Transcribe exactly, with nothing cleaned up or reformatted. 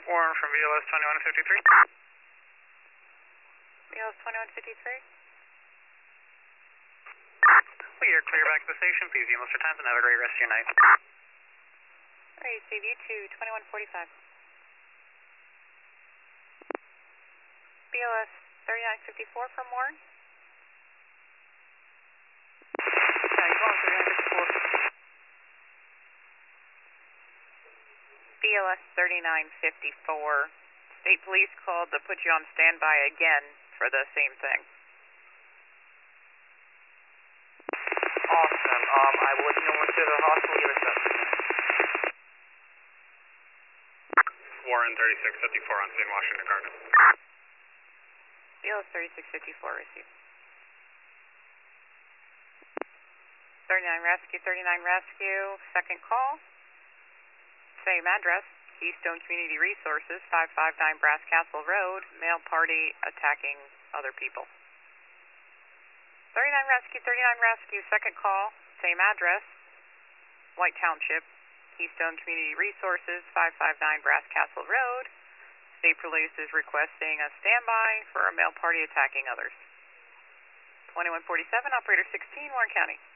Warren from B L S twenty-one fifty-three. B L S twenty-one fifty-three. We are clear back to the station. Please view most of your times and have a great rest of your night. Alright, save you to twenty-one forty-five. B L S thirty-nine fifty-four from Warren. Yeah, you going thirty-nine fifty-four. B L S thirty-nine fifty-four. State Police called to put you on standby again for the same thing. Awesome. Um, I will let you know once you're at the hospital. Give us that. Warren thirty-six fifty-four on Saint Washington Cardinal. B L S thirty-six fifty-four received. thirty-nine Rescue, thirty-nine Rescue, second call. Same address, Keystone Community Resources, five five nine Brass Castle Road, male party attacking other people. thirty-nine Rescue, thirty-nine Rescue, second call, same address, White Township, Keystone Community Resources, five five nine Brass Castle Road. State Police is requesting a standby for a male party attacking others. twenty-one forty-seven, Operator sixteen, Warren County.